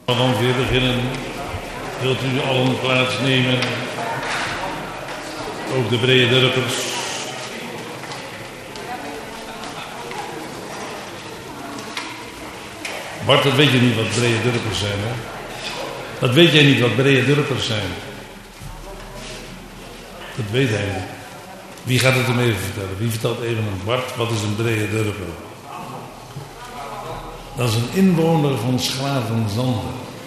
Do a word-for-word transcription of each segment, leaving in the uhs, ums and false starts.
We gaan weer beginnen. Wilt u allen plaatsnemen? Ook de brede dorpers. Bart, dat weet je niet wat brede dorpers zijn, hè? Dat weet jij niet wat brede dorpers zijn. Dat weet hij niet. Wie gaat het hem even vertellen? Wie vertelt even aan Bart, wat is een brede dorper? Dat is een inwoner van Schravenzande.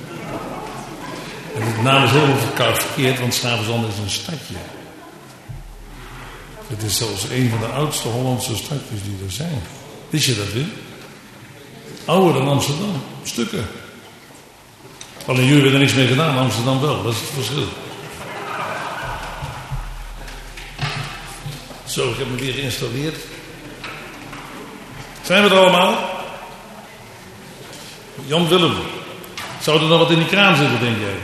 En de naam is helemaal verkeerd, want Schravenzande is een stadje. Het is zelfs een van de oudste Hollandse stadjes die er zijn. Wist je dat, Wim? Ouder dan Amsterdam, stukken. Alleen jullie hebben er niks mee gedaan, Amsterdam wel, dat is het verschil. Zo, ik heb hem weer geïnstalleerd. Zijn we er allemaal? Jan Willem, zou er nog wat in die kraan zitten, denk jij?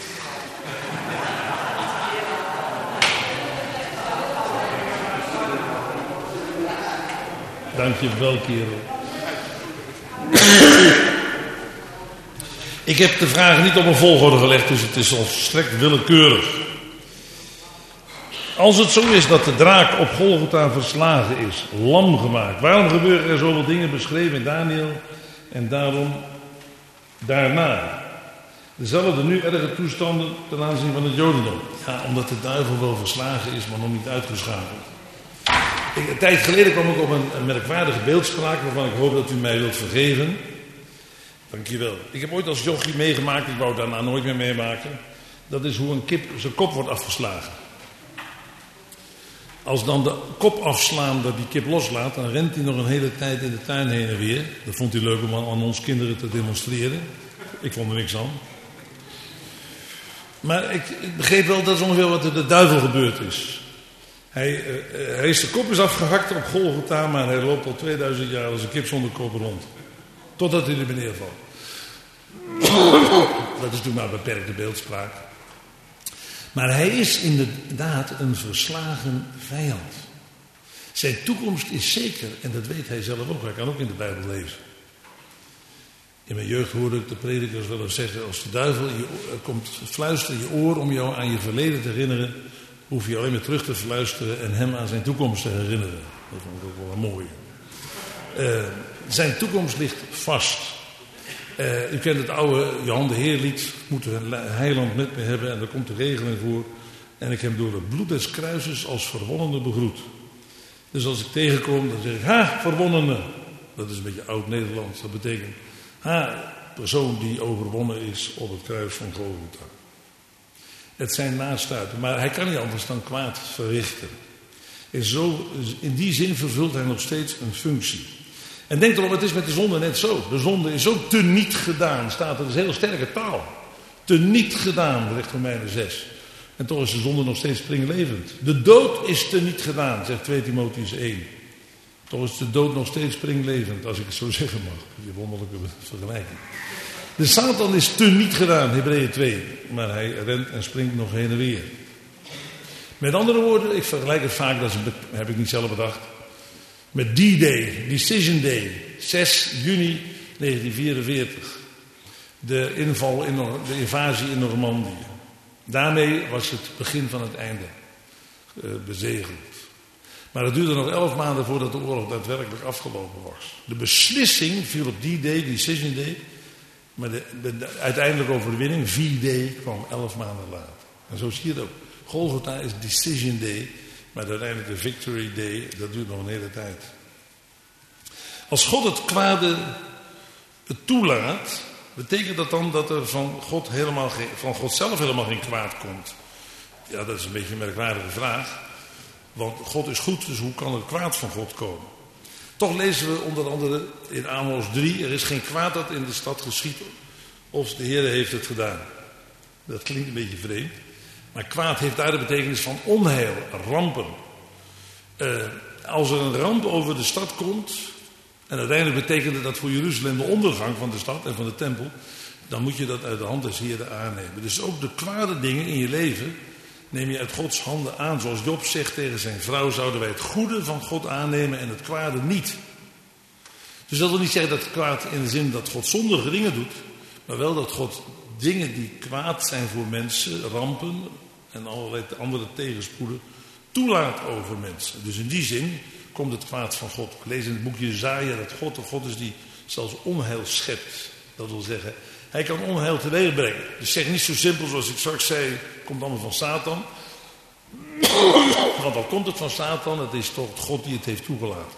Dank je wel, kerel. Ik heb de vragen niet op een volgorde gelegd, dus het is volstrekt willekeurig. Als het zo is dat de draak op Golgotha verslagen is, lam gemaakt, waarom gebeuren er zoveel dingen beschreven in Daniel en daarom daarna dezelfde nu erge toestanden ten aanzien van het Jodendom? Ja, omdat de duivel wel verslagen is, maar nog niet uitgeschakeld. Ik, een tijd geleden kwam ik op een, een merkwaardige beeldspraak waarvan ik hoop dat u mij wilt vergeven. Dankjewel. Ik heb ooit als jochie meegemaakt, ik wou het daarna nooit meer meemaken. Dat is hoe een kip zijn kop wordt afgeslagen. Als dan de kop afslaan dat die kip loslaat, dan rent hij nog een hele tijd in de tuin heen en weer. Dat vond hij leuk om aan ons kinderen te demonstreren. Ik vond er niks aan. Maar ik, ik begreep wel dat is ongeveer wat er de duivel gebeurd is. Hij, uh, hij is de kop is afgehakt op Golgotha, maar hij loopt al tweeduizend jaar als een kip zonder kop rond. Totdat hij er beneden valt. Dat is natuurlijk maar een beperkte beeldspraak. Maar hij is inderdaad een verslagen vijand. Zijn toekomst is zeker, en dat weet hij zelf ook. Hij kan ook in de Bijbel lezen. In mijn jeugd hoorde ik de predikers wel eens zeggen, als de duivel je, komt fluisteren in je oor om jou aan je verleden te herinneren, hoef je alleen maar terug te fluisteren en hem aan zijn toekomst te herinneren. Dat vond ik ook wel een mooie. Uh, zijn toekomst ligt vast. Uh, u kent het oude Johan de Heer lied, moet een heiland met me hebben en daar komt de regeling voor. En ik heb door het bloed des kruises als verwonnene begroet. Dus als ik tegenkom, dan zeg ik, ha, verwonnene. Dat is een beetje oud-Nederlands. Dat betekent, ha, persoon die overwonnen is op het kruis van Golgotha. Het zijn nastuiten, maar hij kan niet anders dan kwaad verrichten. En zo, in die zin vervult hij nog steeds een functie. En denk erom, het is met de zonde net zo. De zonde is ook teniet gedaan, staat er. Dat is een hele sterke taal. Teniet gedaan, zegt Romeinen zes. En toch is de zonde nog steeds springlevend. De dood is teniet gedaan, zegt twee Timotheüs één. Toch is de dood nog steeds springlevend, als ik het zo zeggen mag. Die wonderlijke vergelijking. De Satan is teniet gedaan, Hebreeën twee. Maar hij rent en springt nog heen en weer. Met andere woorden, ik vergelijk het vaak, dat heb ik niet zelf bedacht, met D-Day, Decision Day, zes juni negentien vierenveertig. De inval, in, de invasie in Normandië. Daarmee was het begin van het einde uh, bezegeld. Maar het duurde nog elf maanden voordat de oorlog daadwerkelijk afgelopen was. De beslissing viel op D-Day, Decision Day. Maar de, de, de uiteindelijke overwinning, V-Day, kwam elf maanden later. En zo zie je het ook. Golgotha is Decision Day, maar uiteindelijk de Victory Day, dat duurt nog een hele tijd. Als God het kwade toelaat, betekent dat dan dat er van God, helemaal geen, van God zelf helemaal geen kwaad komt? Ja, dat is een beetje een merkwaardige vraag. Want God is goed, dus hoe kan er kwaad van God komen? Toch lezen we onder andere in Amos drie, er is geen kwaad dat in de stad geschiet, of de Heer heeft het gedaan. Dat klinkt een beetje vreemd. Maar kwaad heeft daar de betekenis van onheil, rampen. Uh, als er een ramp over de stad komt, en uiteindelijk betekende dat voor Jeruzalem de ondergang van de stad en van de tempel, dan moet je dat uit de hand des Heeren aannemen. Dus ook de kwade dingen in je leven neem je uit Gods handen aan. Zoals Job zegt tegen zijn vrouw, zouden wij het goede van God aannemen en het kwade niet. Dus dat wil niet zeggen dat kwaad in de zin dat God zondige dingen doet, Maar wel dat God dingen die kwaad zijn voor mensen, rampen en allerlei andere tegenspoeden, toelaat over mensen. Dus in die zin komt het kwaad van God. We lezen in het boekje Jesaja dat God een God is die zelfs onheil schept. Dat wil zeggen, hij kan onheil teweeg brengen. Dus zeg niet zo simpel zoals ik straks zei, het komt allemaal van Satan. Want al komt het van Satan, het is toch God die het heeft toegelaten.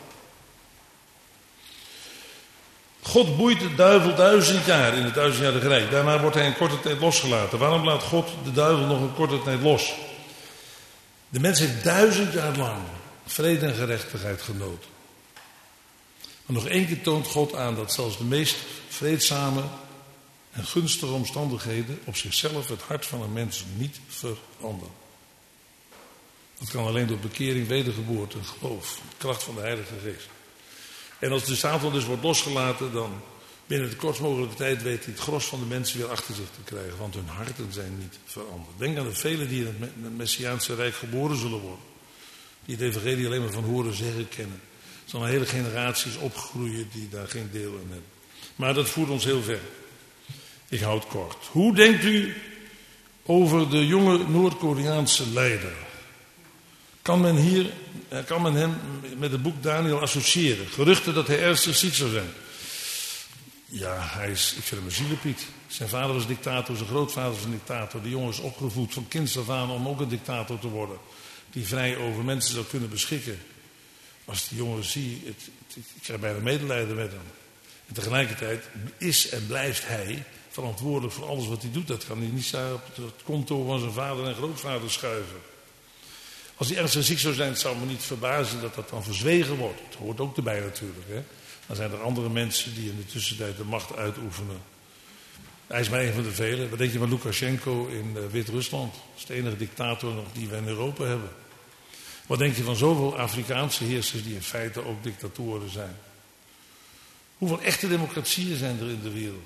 God boeit de duivel duizend jaar in het duizendjarige rijk. Daarna wordt hij een korte tijd losgelaten. Waarom laat God de duivel nog een korte tijd los? De mens heeft duizend jaar lang vrede en gerechtigheid genoten. Maar nog één keer toont God aan dat zelfs de meest vreedzame en gunstige omstandigheden op zichzelf het hart van een mens niet veranderen. Dat kan alleen door bekering, wedergeboorte en geloof. De kracht van de Heilige Geest. En als de Satan dus wordt losgelaten, dan binnen de kortst mogelijke tijd weet hij het gros van de mensen weer achter zich te krijgen. Want hun harten zijn niet veranderd. Denk aan de velen die in het Messiaanse Rijk geboren zullen worden. Die het evangelie alleen maar van horen zeggen kennen. Er zullen hele generaties opgroeien die daar geen deel in hebben. Maar dat voert ons heel ver. Ik hou het kort. Hoe denkt u over de jonge Noord-Koreaanse leider? Kan men hier, kan men hem met het boek Daniel associëren? Geruchten dat hij ernstig ziek zou zijn. Ja, hij is, ik vind hem een zielepiet. Zijn vader was dictator, zijn grootvader was een dictator. Die jongen is opgevoed van kinds af aan om ook een dictator te worden. Die vrij over mensen zou kunnen beschikken. Als die jongen zie, het, het, ik krijg bijna medelijden met hem. En tegelijkertijd is en blijft hij verantwoordelijk voor alles wat hij doet. Dat kan hij niet zo op het konto van zijn vader en grootvader schuiven. Als hij ernstig ziek zou zijn, het zou me niet verbazen dat dat dan verzwegen wordt. Dat hoort ook erbij natuurlijk. Hè? Dan zijn er andere mensen die in de tussentijd de macht uitoefenen. Hij is maar een van de velen. Wat denk je van Lukashenko in uh, Wit-Rusland? Dat is de enige dictator nog die we in Europa hebben. Wat denk je van zoveel Afrikaanse heersers die in feite ook dictatoren zijn? Hoeveel echte democratieën zijn er in de wereld?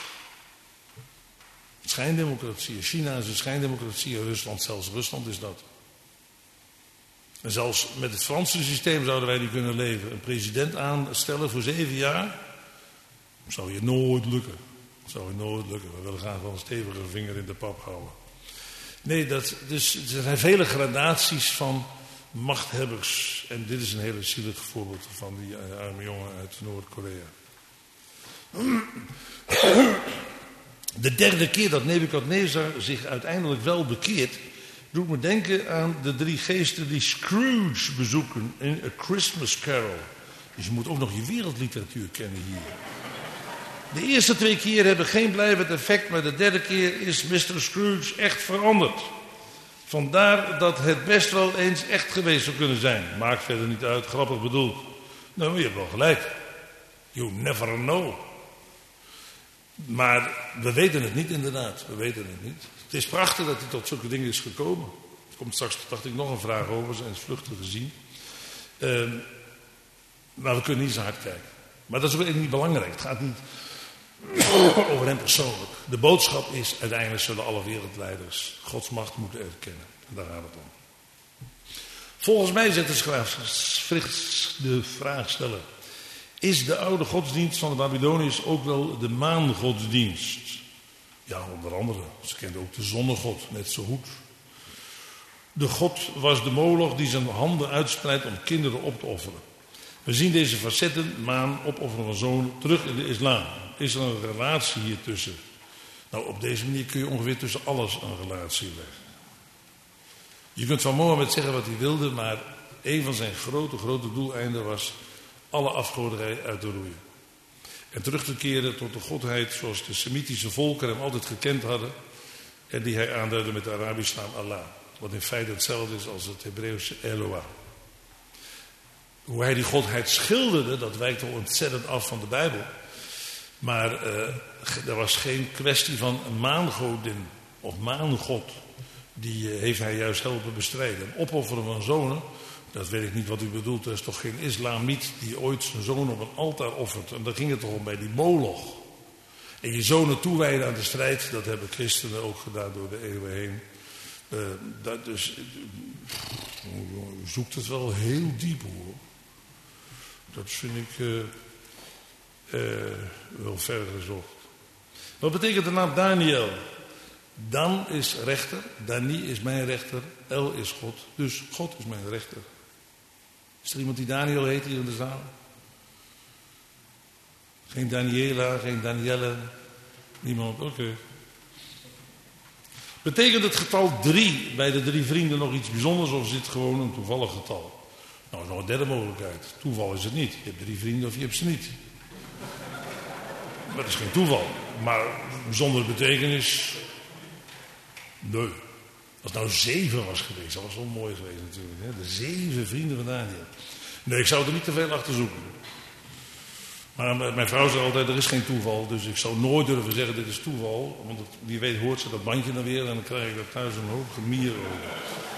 Schijndemocratieën. China is een schijndemocratie en Rusland, zelfs Rusland is dat. En zelfs met het Franse systeem zouden wij die kunnen leven. Een president aanstellen voor zeven jaar, zou je nooit lukken. Zou je nooit lukken. We willen graag wel een stevige vinger in de pap houden. Nee, dat, dus, er zijn vele gradaties van machthebbers. En dit is een hele zielig voorbeeld van die arme jongen uit Noord-Korea. De derde keer dat Nebukadnezar zich uiteindelijk wel bekeert, doet me denken aan de drie geesten die Scrooge bezoeken in A Christmas Carol. Dus je moet ook nog je wereldliteratuur kennen hier. De eerste twee keer hebben geen blijvend effect, maar de derde keer is mister Scrooge echt veranderd. Vandaar dat het best wel eens echt geweest zou kunnen zijn. Maakt verder niet uit, grappig bedoeld. Nou, je hebt wel gelijk. You never know. Maar we weten het niet inderdaad. We weten het niet. Het is prachtig dat hij tot zulke dingen is gekomen. Er komt straks, dacht ik, nog een vraag over. Zijn vluchten gezien. Uh, maar we kunnen niet zo hard kijken. Maar dat is ook niet belangrijk. Het gaat niet over hem persoonlijk. De boodschap is, uiteindelijk zullen alle wereldleiders Gods macht moeten erkennen. En daar gaat het om. Volgens mij zet de schrijver de vraag stellen. Is de oude godsdienst van de Babyloniërs ook wel de maangodsdienst? Ja, onder andere. Ze kenden ook de zonnegod, net zo goed. De god was de Moloch die zijn handen uitspreidt om kinderen op te offeren. We zien deze facetten, maan, opofferen van zoon, terug in de islam. Is er een relatie hier tussen? Nou, op deze manier kun je ongeveer tussen alles een relatie leggen. Je kunt van Mohammed zeggen wat hij wilde, maar een van zijn grote, grote doeleinden was alle afgoderij uit te roeien. En terug te keren tot de godheid zoals de Semitische volken hem altijd gekend hadden. En die hij aanduidde met de Arabische naam Allah. Wat in feite hetzelfde is als het Hebreeuwse Eloah. Hoe hij die godheid schilderde, dat wijkt al ontzettend af van de Bijbel. Maar uh, er was geen kwestie van een maangodin of maangod. Die uh, heeft hij juist helpen bestrijden. En opofferen van zonen, dat weet ik niet wat u bedoelt. Er is toch geen islamiet die ooit zijn zoon op een altaar offert. En daar ging het toch om bij die Moloch. En je zonen toewijden aan de strijd, dat hebben christenen ook gedaan door de eeuwen heen. Uh, dat dus, uh, zoekt het wel heel diep hoor. Dat vind ik uh, uh, wel verder gezocht. Wat betekent de naam Daniel? Dan is rechter, Dani is mijn rechter, El is God. Dus God is mijn rechter. Is er iemand die Daniel heet hier in de zaal? Geen Daniela, geen Danielle, niemand, oké. Okay. Betekent het getal drie bij de drie vrienden nog iets bijzonders of is dit gewoon een toevallig getal? Nou, nog een derde mogelijkheid. Toeval is het niet. Je hebt drie vrienden of je hebt ze niet. Maar dat is geen toeval. Maar bijzondere betekenis, nee. Als het nou zeven was geweest, dat was wel mooi geweest natuurlijk. Hè? De zeven vrienden van Daniel. Nee, ik zou er niet te veel achter zoeken. Maar mijn vrouw zei altijd, er is geen toeval. Dus ik zou nooit durven zeggen, dit is toeval. Want het, wie weet hoort ze dat bandje dan weer en dan krijg ik daar thuis een hoop gemier over.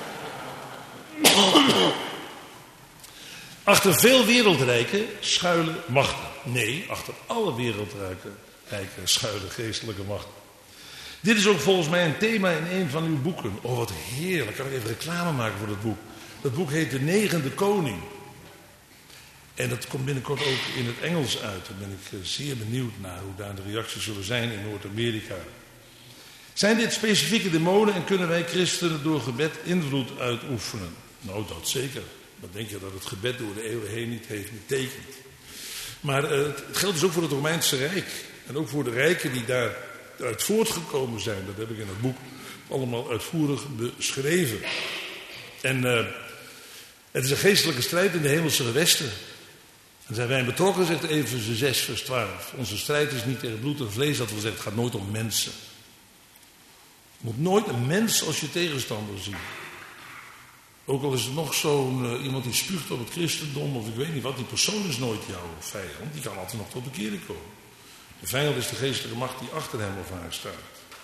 Achter veel wereldrijken schuilen machten. Nee, achter alle wereldrijken schuilen geestelijke machten. Dit is ook volgens mij een thema in een van uw boeken. Oh, wat heerlijk. Kan ik even reclame maken voor dat boek. Dat boek heet De Negende Koning. En dat komt binnenkort ook in het Engels uit. Daar ben ik zeer benieuwd naar hoe daar de reacties zullen zijn in Noord-Amerika. Zijn dit specifieke demonen en kunnen wij christenen door gebed invloed uitoefenen? Nou, dat zeker. Maar denk je dat het gebed door de eeuwen heen niet heeft betekend? Maar uh, het geldt dus ook voor het Romeinse Rijk. En ook voor de rijken die daaruit voortgekomen zijn. Dat heb ik in het boek allemaal uitvoerig beschreven. En uh, het is een geestelijke strijd in de hemelse gewesten. En zijn wij betrokken, zegt Efeze zes vers twaalf. Onze strijd is niet tegen bloed en vlees, dat wil zeggen, het gaat nooit om mensen. Je moet nooit een mens als je tegenstander zien. Ook al is er nog zo'n uh, iemand die spuugt op het christendom of ik weet niet wat, die persoon is nooit jouw vijand. Die kan altijd nog tot bekering komen. De vijand is de geestelijke macht die achter hem of haar staat.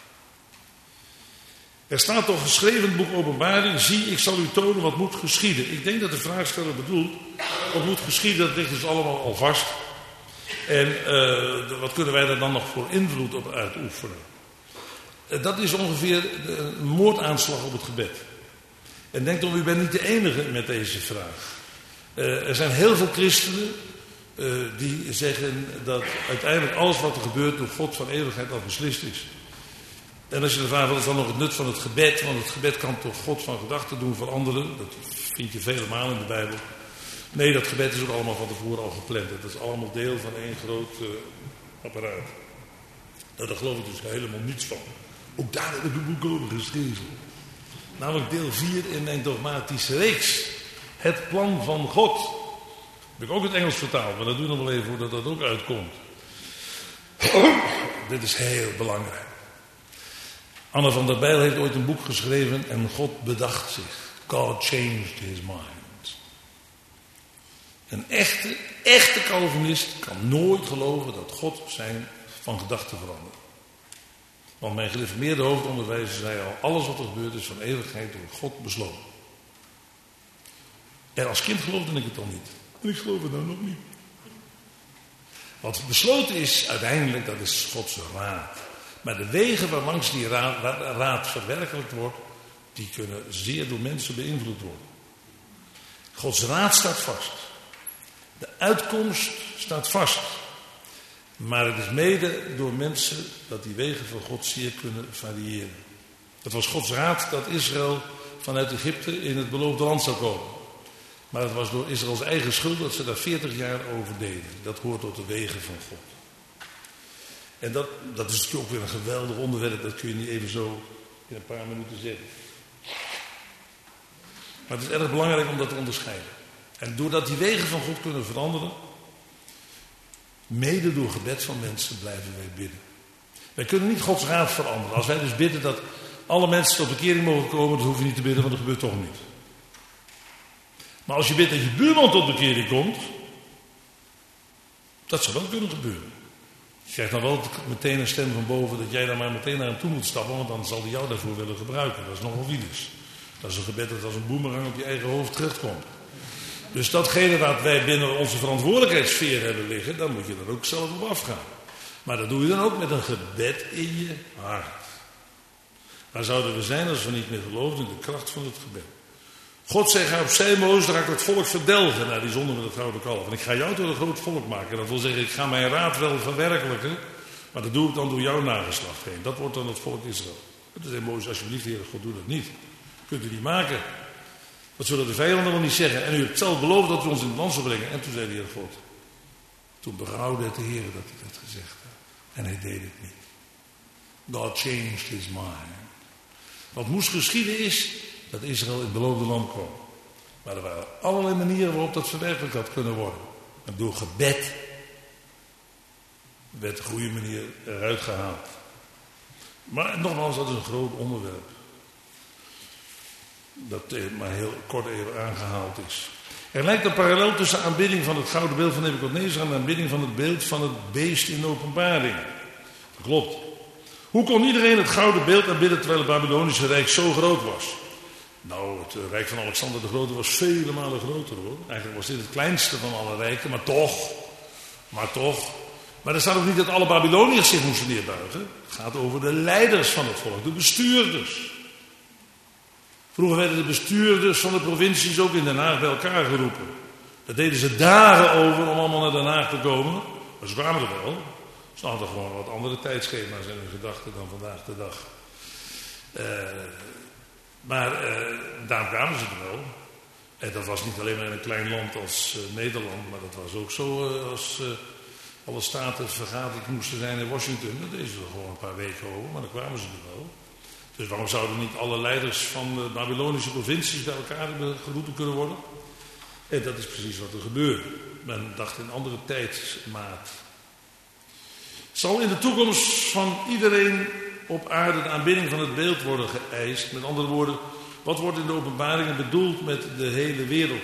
Er staat toch geschreven in het boek Openbaring, zie, ik zal u tonen wat moet geschieden. Ik denk dat de vraagsteller bedoelt, wat moet geschieden, dat ligt dus allemaal al vast. En uh, wat kunnen wij er dan nog voor invloed op uitoefenen? Uh, dat is ongeveer een moordaanslag op het gebed. En denk toch, u bent niet de enige met deze vraag. Uh, er zijn heel veel christenen uh, die zeggen dat uiteindelijk alles wat er gebeurt door God van eeuwigheid al beslist is. En als je de vraag wat is dan nog het nut van het gebed, want het gebed kan toch God van gedachten doen veranderen. Dat vind je vele malen in de Bijbel. Nee, dat gebed is ook allemaal van tevoren al gepland. Dat is allemaal deel van één groot uh, apparaat. Nou, daar geloof ik dus helemaal niets van. Ook daar heb ik een boek over geschreven. Namelijk deel vier in mijn dogmatische reeks. Het plan van God. Heb ik ook het Engels vertaald, maar dat doe ik nog wel even voordat dat ook uitkomt. Dit is heel belangrijk. Anne van der Bijl heeft ooit een boek geschreven en God bedacht zich. God changed his mind. Een echte, echte Calvinist kan nooit geloven dat God zijn van gedachten verandert. Want mijn gereformeerde hoofdonderwijzer zei al, alles wat er gebeurt is van eeuwigheid door God besloten. En als kind geloofde ik het dan niet. En ik geloof het dan nog niet. Wat besloten is uiteindelijk, dat is Gods raad. Maar de wegen waarlangs die raad, raad verwerkelijkt wordt, die kunnen zeer door mensen beïnvloed worden. Gods raad staat vast. De uitkomst staat vast. Maar het is mede door mensen dat die wegen van God zeer kunnen variëren. Het was Gods raad dat Israël vanuit Egypte in het beloofde land zou komen. Maar het was door Israëls eigen schuld dat ze daar veertig jaar over deden. Dat hoort tot de wegen van God. En dat, dat is natuurlijk ook weer een geweldig onderwerp. Dat kun je niet even zo in een paar minuten zeggen. Maar het is erg belangrijk om dat te onderscheiden. En doordat die wegen van God kunnen veranderen, mede door gebed van mensen blijven wij bidden. Wij kunnen niet Gods raad veranderen. Als wij dus bidden dat alle mensen tot bekering mogen komen, dan hoef je niet te bidden, want dat gebeurt toch niet. Maar als je bidt dat je buurman tot bekering komt, dat zou wel kunnen gebeuren. Je krijgt dan wel meteen een stem van boven dat jij dan maar meteen naar hem toe moet stappen, want dan zal hij jou daarvoor willen gebruiken. Dat is nogal wielers. Dat is een gebed dat als een boemerang op je eigen hoofd terechtkomt. Dus datgene wat wij binnen onze verantwoordelijkheidssfeer hebben liggen, dan moet je er ook zelf op afgaan. Maar dat doe je dan ook met een gebed in je hart. Waar zouden we zijn als we niet meer geloofden in de kracht van het gebed? God zei, ga op zij Mozes, dan ga ik het volk verdelgen naar die zonde met het gouden kalf. En ik ga jou tot een groot volk maken. Dat wil zeggen, ik ga mijn raad wel verwerkelijken, Maar dat doe ik dan door jouw nageslacht heen. Dat wordt dan het volk Israël. Dat is heel mooi, alsjeblieft, Heer God, doe dat niet. Kunt u niet maken. Wat zullen de vijanden wel niet zeggen? En u hebt zelf beloofd dat u ons in het land zou brengen. En toen zei de Heer God. Toen berouwde het de Heer dat hij dat gezegd had. En hij deed het niet. God changed his mind. Wat moest geschieden is dat Israël in het beloofde land kwam. Maar er waren allerlei manieren waarop dat verwerkelijk had kunnen worden. En door gebed werd de goede manier eruit gehaald. Maar nogmaals, dat is een groot onderwerp. Dat maar heel kort even aangehaald is. Er lijkt een parallel tussen aanbidding van het gouden beeld van Nebukadnezar en aanbidding van het beeld van het beest in de Openbaring. Dat klopt. Hoe kon iedereen het gouden beeld aanbidden terwijl het Babylonische Rijk zo groot was? Nou, het Rijk van Alexander de Grote was vele malen groter hoor. Eigenlijk was dit het kleinste van alle rijken, maar toch. Maar toch. Maar er staat ook niet dat alle Babyloniërs zich moesten neerbuigen. Het gaat over de leiders van het volk, de bestuurders. Vroeger werden de bestuurders van de provincies ook in Den Haag bij elkaar geroepen. Daar deden ze dagen over om allemaal naar Den Haag te komen. Maar ze kwamen er wel. Ze hadden gewoon wat andere tijdschema's in hun gedachten dan vandaag de dag. Uh, maar uh, daarom kwamen ze er wel. En dat was niet alleen maar in een klein land als uh, Nederland, maar dat was ook zo uh, als uh, alle staten vergaderd moesten zijn in Washington. Daar deden ze er gewoon een paar weken over, maar dan kwamen ze er wel. Dus waarom zouden niet alle leiders van de Babylonische provincies bij elkaar geroepen kunnen worden? En dat is precies wat er gebeurde. Men dacht in andere tijdsmaat. Zal in de toekomst van iedereen op aarde de aanbidding van het beeld worden geëist? Met andere woorden, wat wordt in de openbaringen bedoeld met de hele wereld?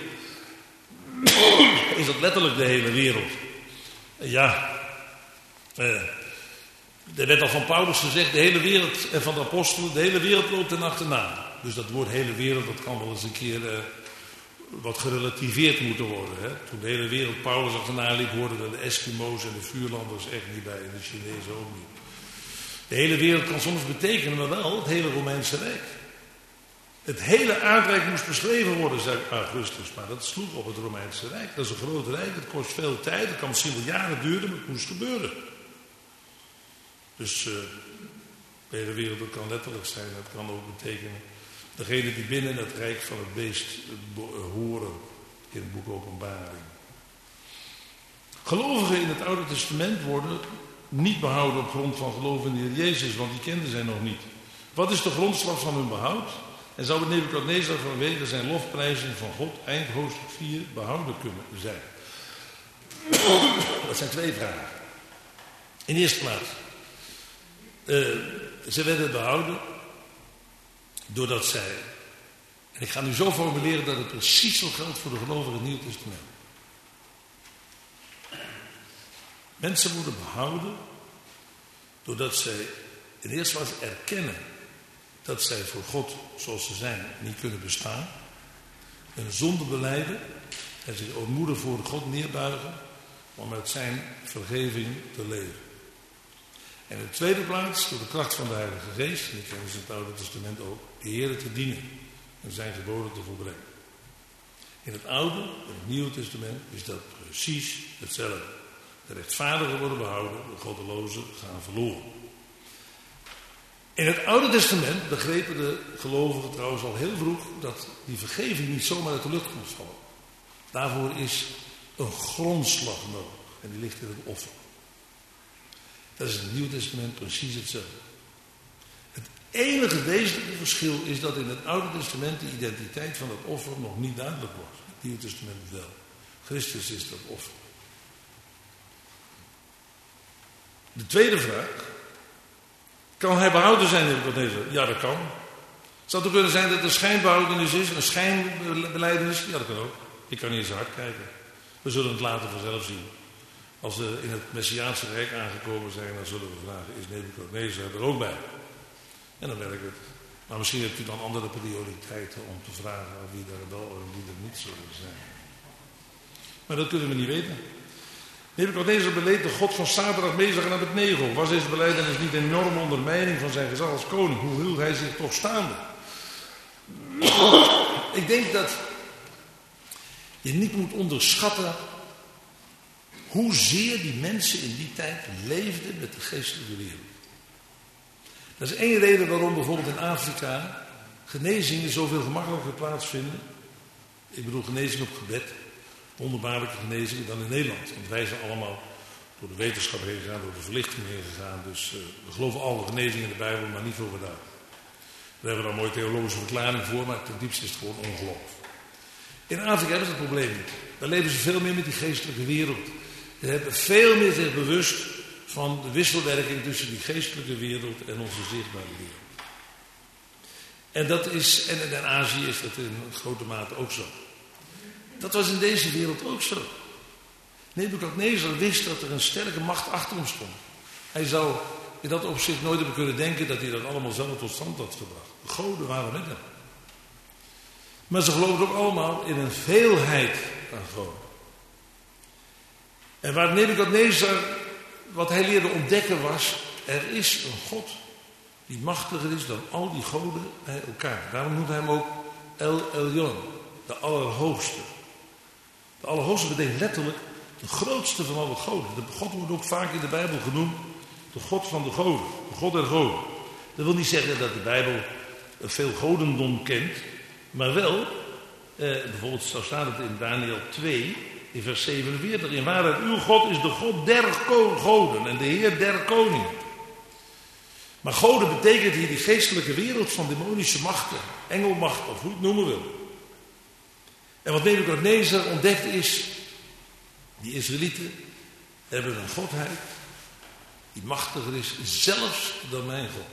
Is dat letterlijk de hele wereld? Ja, eh, er werd al van Paulus gezegd, de hele wereld, en van de apostelen, de hele wereld loopt ten achterna. Dus dat woord hele wereld, dat kan wel eens een keer eh, wat gerelativeerd moeten worden. Hè? Toen de hele wereld Paulus achterna liep, hoorden we de Eskimo's en de vuurlanders echt niet bij, en de Chinezen ook niet. De hele wereld kan soms betekenen, maar wel het hele Romeinse Rijk. Het hele aardrijk moest beschreven worden, zei Augustus, maar dat sloeg op het Romeinse Rijk. Dat is een groot rijk, het kost veel tijd, het kan misschien wel jaren duren, maar het moest gebeuren. Dus uh, de hele wereld, dat kan letterlijk zijn, dat kan ook betekenen degene die binnen het rijk van het beest horen in het boek Openbaring. Gelovigen in het Oude Testament worden niet behouden op grond van geloof in de Heer Jezus, want die kenden zij nog niet. Wat is de grondslag van hun behoud? En zou het Nebukadnezar vanwege zijn lofprijzing van God eind hoofdstuk vier behouden kunnen zijn? Dat zijn twee vragen. In de eerste plaats. Uh, ze werden behouden doordat zij, en ik ga nu zo formuleren dat het precies zo geldt voor de gelovigen in het Nieuwe Testament. Mensen worden behouden doordat zij in de eerste plaats erkennen dat zij voor God zoals ze zijn niet kunnen bestaan. Hun zonde belijden en zich ootmoedig voor God neerbuigen om met zijn vergeving te leven. En in de tweede plaats, door de kracht van de Heilige Geest, en die kennen ze in het Oude Testament ook, de Heer te dienen en zijn geboden te volbrengen. In het Oude en het Nieuwe Testament is dat precies hetzelfde. De rechtvaardigen worden behouden, de goddelozen gaan verloren. In het Oude Testament begrepen de gelovigen trouwens al heel vroeg dat die vergeving niet zomaar uit de lucht kon vallen. Daarvoor is een grondslag nodig en die ligt in het offer. Dat is in het Nieuwe Testament precies hetzelfde. Het enige wezenlijke verschil is dat in het Oude Testament de identiteit van het offer nog niet duidelijk was. In het Nieuwe Testament wel. Christus is dat offer. De tweede vraag. Kan hij behouden zijn, Nebukadnezar? Ja, dat kan. Zou het kunnen zijn dat er een schijnbehoudenis is, een schijnbelijdenis? Ja, dat kan ook. Ik kan niet eens hard kijken. We zullen het later vanzelf zien. Als we in het Messiaanse Rijk aangekomen zijn, dan zullen we vragen, is Nebukadnezar er ook bij? En dan werkt het. Maar misschien hebt u dan andere prioriteiten om te vragen wie er wel en wie er niet zullen zijn. Maar dat kunnen we niet weten. Nebukadnezar beleed de God van Sadrach, Mesach en Abednego. Was deze belijdenis niet een enorme ondermijning van zijn gezag als koning? Hoe hield hij zich toch staande? Ik denk dat je niet moet onderschatten hoezeer die mensen in die tijd leefden met de geestelijke wereld. Dat is één reden waarom bijvoorbeeld in Afrika genezingen zoveel gemakkelijker plaatsvinden. Ik bedoel genezing op gebed, wonderbaarlijke genezingen dan in Nederland. Want wij zijn allemaal door de wetenschap heen gegaan, door de verlichting heen gegaan. Dus uh, we geloven alle genezingen in de Bijbel, maar niet veel gedaan. Daar hebben we dan een mooie theologische verklaring voor, maar ten diepste is het gewoon ongeloof. In Afrika hebben ze het probleem niet. Daar leven ze veel meer met die geestelijke wereld. Ze hebben veel meer zich bewust van de wisselwerking tussen die geestelijke wereld en onze zichtbare wereld. En dat is, en in Azië is dat in grote mate ook zo. Dat was in deze wereld ook zo. Nebukadnezar wist dat er een sterke macht achter hem stond. Hij zou in dat opzicht nooit hebben kunnen denken dat hij dat allemaal zelf tot stand had gebracht. De goden waren met hem. Maar ze geloofden ook allemaal in een veelheid aan goden. En waar Nebukadnezar, wat hij leerde ontdekken was, er is een God die machtiger is dan al die goden bij elkaar. Daarom noemt hij hem ook El Elyon, de Allerhoogste. De Allerhoogste betekent letterlijk de grootste van alle goden. De God wordt ook vaak in de Bijbel genoemd de God van de goden, de God der goden. Dat wil niet zeggen dat de Bijbel veel godendom kent, maar wel, eh, bijvoorbeeld zo staat het in Daniel twee, in vers zevenenveertig. In waarheid, uw God is de God der goden en de Heer der koningen. Maar goden betekent hier die geestelijke wereld van demonische machten, engelmacht of hoe je het noemen wil. En wat Nebukadnezar ontdekt is, die Israëlieten hebben een godheid die machtiger is zelfs dan mijn God.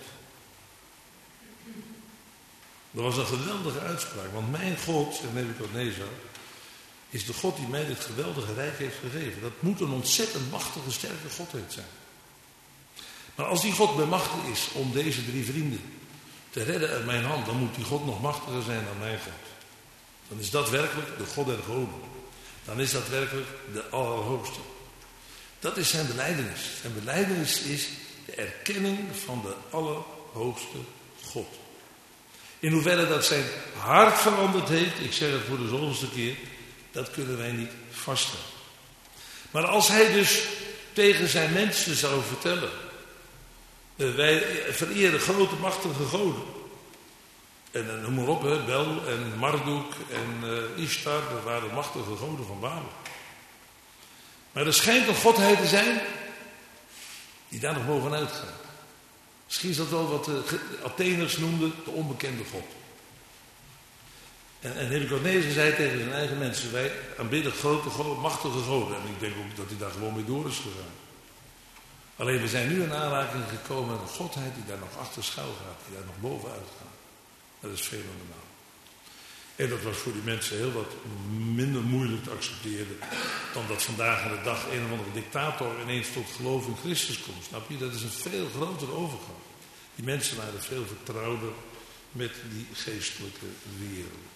Dat was een geweldige uitspraak, want mijn God, zegt Nebukadnezar, is de God die mij dit geweldige rijk heeft gegeven. Dat moet een ontzettend machtige, sterke godheid zijn. Maar als die God bij machten is om deze drie vrienden te redden uit mijn hand, dan moet die God nog machtiger zijn dan mijn God. Dan is dat werkelijk de God der goden. Dan is dat werkelijk de Allerhoogste. Dat is zijn belijdenis. Zijn belijdenis is de erkenning van de Allerhoogste God. In hoeverre dat zijn hart veranderd heeft, ik zeg het voor de zoveelste keer, dat kunnen wij niet vaststellen. Maar als hij dus tegen zijn mensen zou vertellen, wij vereren grote machtige goden. En noem maar op, hè, Bel en Marduk en uh, Ishtar, dat waren machtige goden van Babel. Maar er schijnt een godheid te zijn die daar nog bovenuit gaat. Misschien is dat wel wat de Atheners noemden de onbekende God. En, en Nebukadnezar zei tegen zijn eigen mensen, wij aanbidden grote, goden, machtige goden. En ik denk ook dat hij daar gewoon mee door is gegaan. Alleen we zijn nu in aanraking gekomen met een godheid die daar nog achter schuil gaat, die daar nog bovenuit gaat. Dat is fenomenaal. En dat was voor die mensen heel wat minder moeilijk te accepteren dan dat vandaag aan de dag een of andere dictator ineens tot geloof in Christus komt. Snap je? Dat is een veel grotere overgang. Die mensen waren veel vertrouwder met die geestelijke wereld.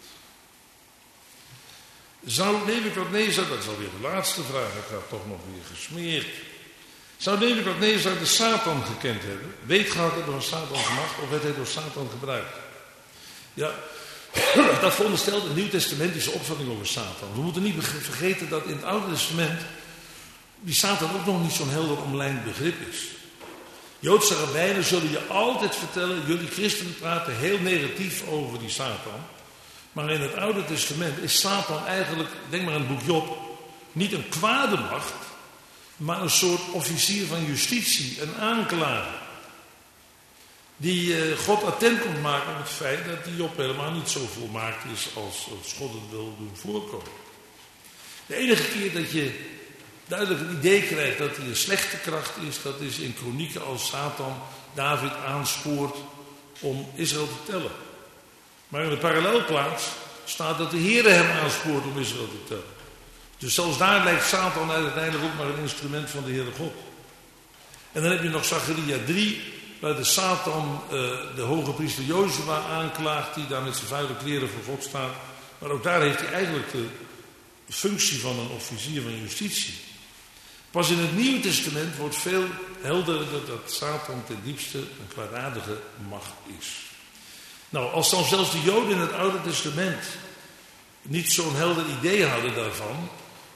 Zou Nebukadnezar, dat is alweer de laatste vraag, ik ga toch nog weer gesmeerd. Zou Nebukadnezar de Satan gekend hebben? Weet gehad hebben van Satans macht of werd hij door Satan gebruikt? Ja, dat veronderstelt een nieuwtestamentische opvatting over Satan. We moeten niet vergeten dat in het Oude Testament die Satan ook nog niet zo'n helder omlijnd begrip is. Joodse rabbijnen zullen je altijd vertellen, jullie christenen praten heel negatief over die Satan. Maar in het Oude Testament is Satan eigenlijk, denk maar aan het boek Job, niet een kwade macht, maar een soort officier van justitie, een aanklager. Die uh, God attent komt maken op het feit dat die Job helemaal niet zo volmaakt is als, als God het wil doen voorkomen. De enige keer dat je duidelijk een idee krijgt dat hij een slechte kracht is, dat is in kronieken als Satan David aanspoort om Israël te tellen. Maar in de parallelplaats staat dat de Heere hem aanspoort om Israël te tellen. Dus zelfs daar lijkt Satan uiteindelijk ook maar een instrument van de Heere God. En dan heb je nog Zacharia drie, waar de Satan uh, de hoge priester Jozua aanklaagt, die daar met zijn vuile kleren voor God staat. Maar ook daar heeft hij eigenlijk de functie van een officier van justitie. Pas in het Nieuwe Testament wordt veel helderder dat Satan ten diepste een kwaadaardige macht is. Nou, als dan zelfs de Joden in het Oude Testament niet zo'n helder idee hadden daarvan,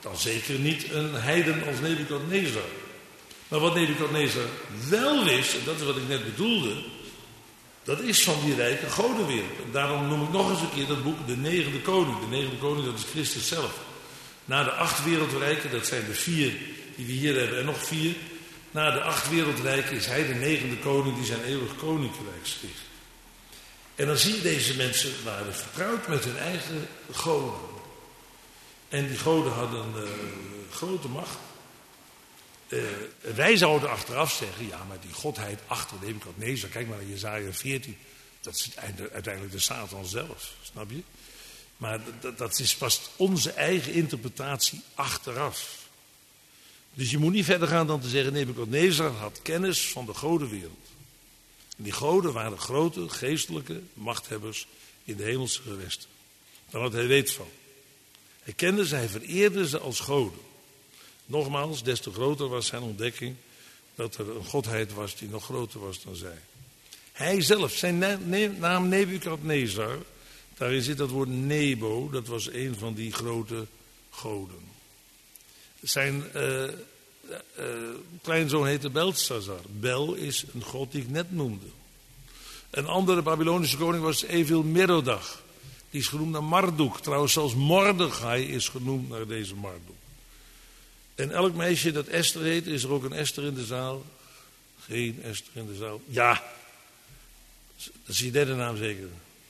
Dan zeker niet een heiden als Nebukadnezar. Maar wat Nebukadnezar wel wist, en dat is wat ik net bedoelde, dat is van die rijke godenwereld. En daarom noem ik nog eens een keer dat boek De Negende Koning. De Negende Koning, dat is Christus zelf. Na de acht wereldrijken, dat zijn de vier die we hier hebben en nog vier. Na de acht wereldrijken is hij de negende koning die zijn eeuwig koninkrijk sticht. En dan zie je deze mensen waren vertrouwd met hun eigen goden. En die goden hadden uh, grote macht. Uh, wij zouden achteraf zeggen, ja, maar die godheid achter Nebukadnezar, kijk maar naar Jesaja veertien, dat is uiteindelijk de Satan zelf, snap je? Maar dat, dat is pas onze eigen interpretatie achteraf. Dus je moet niet verder gaan dan te zeggen, Nebukadnezar had kennis van de godenwereld. En die goden waren grote geestelijke machthebbers in de hemelse gewesten. Daar had hij weet van. Hij kende ze, hij vereerde ze als goden. Nogmaals, des te groter was zijn ontdekking dat er een godheid was die nog groter was dan zij. Hij zelf, zijn naam Nebukadnezar, daarin zit dat woord Nebo, dat was een van die grote goden. Zijn uh, uh, kleinzoon heette Belshazzar. Bel is een god die ik net noemde. Een andere Babylonische koning was Evil Merodach. Die is genoemd naar Marduk. Trouwens, zelfs Mordechai is genoemd naar deze Marduk. En elk meisje dat Esther heet, is er ook een Esther in de zaal? Geen Esther in de zaal? Ja. Dat is je derde naam zeker.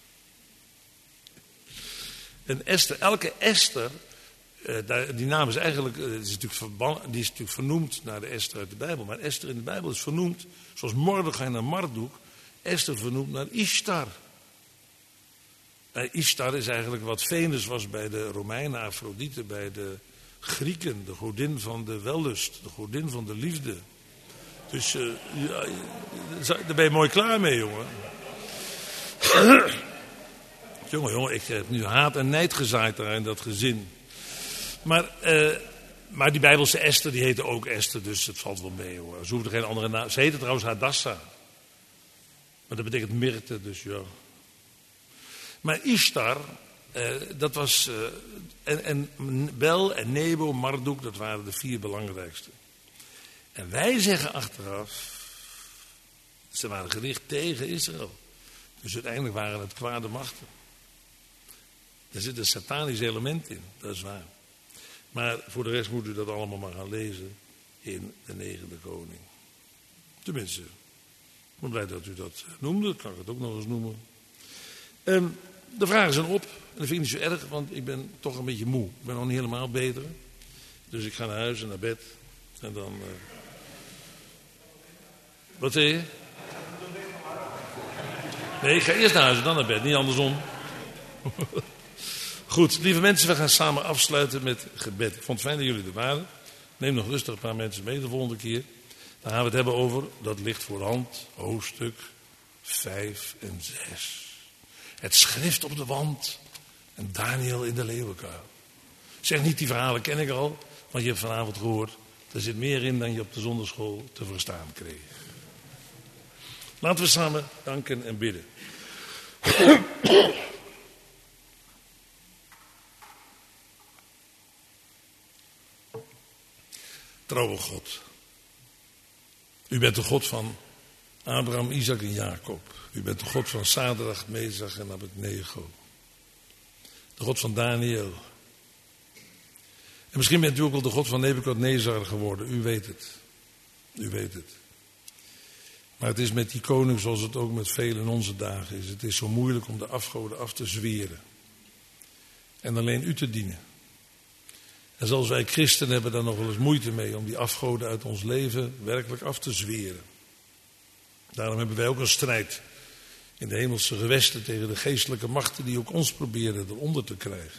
En Esther, elke Esther, uh, die naam is eigenlijk, uh, die, is natuurlijk verban, die is natuurlijk vernoemd naar de Esther uit de Bijbel. Maar Esther in de Bijbel is vernoemd, zoals Mordechai naar Marduk, Esther vernoemd naar Ishtar. Uh, Ishtar is eigenlijk wat Venus was bij de Romeinen, Afrodite bij de Grieken, de godin van de wellust, de godin van de liefde. Dus uh, ja, daar ben je mooi klaar mee, jongen. jongen, jongen, ik heb nu haat en nijd gezaaid daar in dat gezin. Maar, uh, maar die Bijbelse Esther, die heette ook Esther, dus het valt wel mee, hoor. Ze hoefde geen andere naam. Ze heette trouwens Hadassah. Maar dat betekent Myrte, dus ja. Maar Ishtar, uh, dat was... Uh, en, en Bel en Nebo, Marduk, dat waren de vier belangrijkste. En wij zeggen achteraf, ze waren gericht tegen Israël. Dus uiteindelijk waren het kwade machten. Er zit een satanisch element in, dat is waar. Maar voor de rest moet u dat allemaal maar gaan lezen in de negende koning. Tenminste, ik ben blij dat u dat noemde, kan ik het ook nog eens noemen. Um, de vragen zijn op, en dat vind ik niet zo erg, want ik ben toch een beetje moe. Ik ben nog niet helemaal beter. Dus ik ga naar huis en naar bed. En dan... Uh... Wat zei je? Nee, ik ga eerst naar huis en dan naar bed, niet andersom. Goed, lieve mensen, we gaan samen afsluiten met gebed. Ik vond het fijn dat jullie er waren. Neem nog rustig een paar mensen mee de volgende keer. Dan gaan we het hebben over, dat ligt voor de hand, hoofdstuk vijf en zes. Het schrift op de wand en Daniel in de leeuwenkuil. Zeg niet, die verhalen ken ik al, want je hebt vanavond gehoord. Er zit meer in dan je op de zondagschool te verstaan kreeg. Laten we samen danken en bidden. Trouwe God. U bent de God van Abraham, Isaac en Jacob. U bent de God van Sadrach, Mesach en Abednego. De God van Daniel. En misschien bent u ook wel de God van Nebukadnezar geworden. U weet het. U weet het. Maar het is met die koning zoals het ook met velen in onze dagen is. Het is zo moeilijk om de afgoden af te zweren. En alleen u te dienen. En zelfs wij christenen hebben daar nog wel eens moeite mee om die afgoden uit ons leven werkelijk af te zweren. Daarom hebben wij ook een strijd in de hemelse gewesten tegen de geestelijke machten die ook ons proberen eronder te krijgen.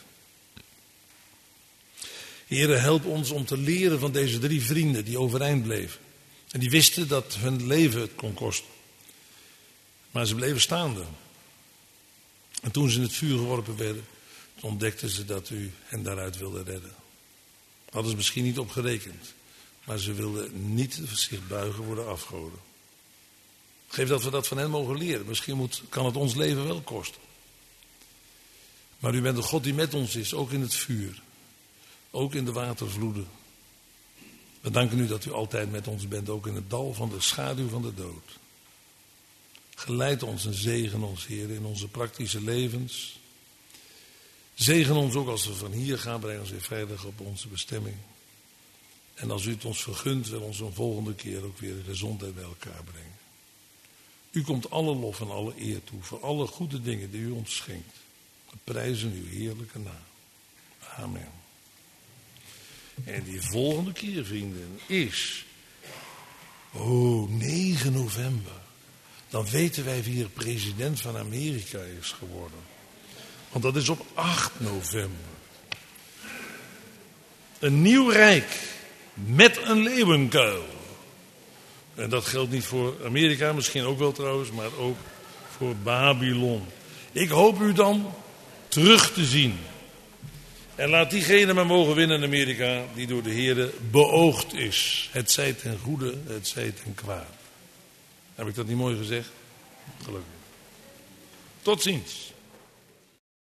Heere, help ons om te leren van deze drie vrienden die overeind bleven. En die wisten dat hun leven het kon kosten. Maar ze bleven staande. En toen ze in het vuur geworpen werden, ontdekten ze dat u hen daaruit wilde redden. Hadden ze misschien niet op gerekend. Maar ze wilden niet zich buigen voor de afgoden. Geef dat we dat van hen mogen leren. Misschien moet, kan het ons leven wel kosten. Maar u bent de God die met ons is, ook in het vuur. Ook in de watervloeden. We danken u dat u altijd met ons bent, ook in het dal van de schaduw van de dood. Geleid ons en zegen ons, Heer, in onze praktische levens. Zegen ons ook als we van hier gaan, breng ons weer veilig op onze bestemming. En als u het ons vergunt, wil ons een volgende keer ook weer gezondheid bij elkaar brengen. U komt alle lof en alle eer toe voor alle goede dingen die u ons schenkt. We prijzen uw heerlijke naam. Amen. En die volgende keer, vrienden, is, oh, negen november. Dan weten wij wie er president van Amerika is geworden. Want dat is op acht november. Een nieuw rijk met een leeuwenkuil. En dat geldt niet voor Amerika, misschien ook wel trouwens, maar ook voor Babylon. Ik hoop u dan terug te zien. En laat diegene maar mogen winnen in Amerika die door de Heere beoogd is. Het zij ten goede, het zij ten kwaad. Heb ik dat niet mooi gezegd? Gelukkig. Tot ziens.